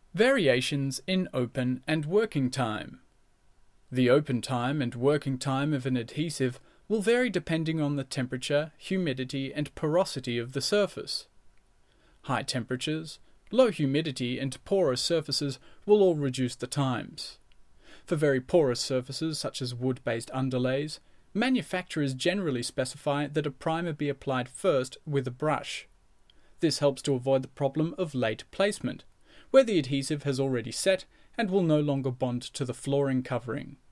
Variations in open and working time. The open time and working time of an adhesive will vary depending on the temperature, humidity, and porosity of the surface. High temperatures, low humidity, and porous surfaces will all reduce the times. For very porous surfaces such as wood-based underlays, manufacturers generally specify that a primer be applied first with a brush. This helps to avoid the problem of late placement, where the adhesive has already set and will no longer bond to the flooring covering.